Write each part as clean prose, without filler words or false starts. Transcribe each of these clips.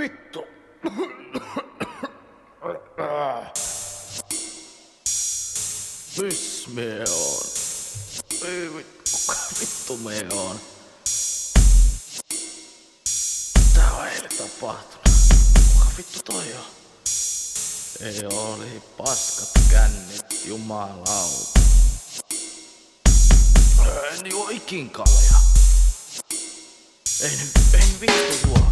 vittu? Miss me on? Ei vittu, kuka vittu me on? Tää on eilen tapahtunut. Kuka vittu toi on? Ei oli paskat kännit, jumalauta. En juo ikin kalja. En vittu juo.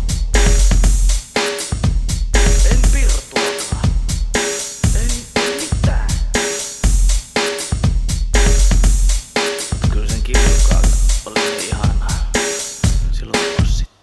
En pirtuakaan. En mitään. Kyllä sen kirjokaan oli niin ihanaa. Silloin tos sitten.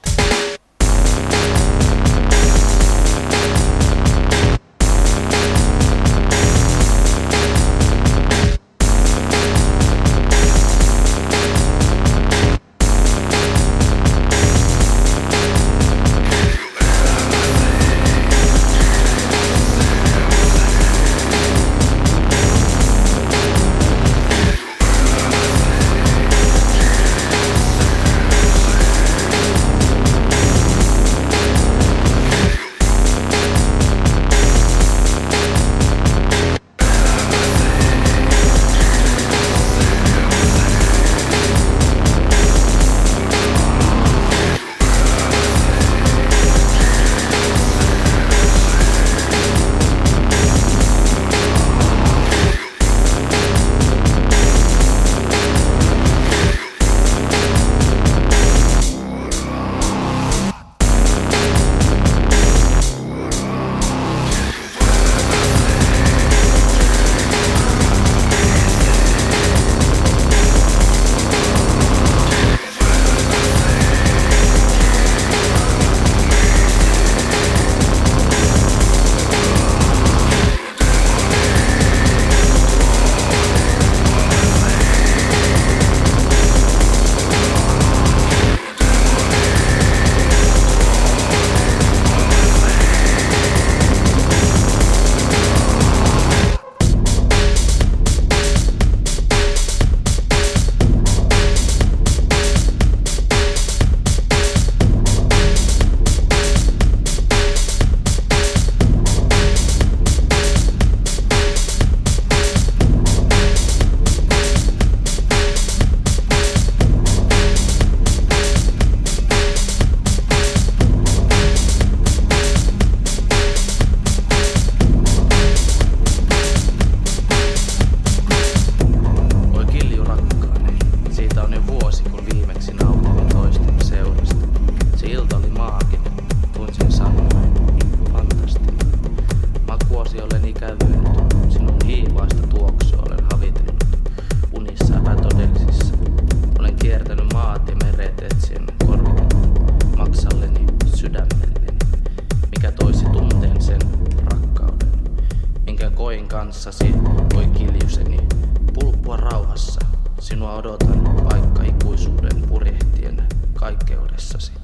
Sinun hiivaista tuoksua olen havitellut. Unissa epätodellisissa. Olen kiertänyt maat ja meret etsien korviketta. Maksalleni, sydämelleni. Mikä toisi tunteen sen rakkauden. Minkä koin kanssasi, oi kiljuseni. Pulppua rauhassa. Sinua odotan vaikka ikuisuuden purjehtien kaikkeudessasi.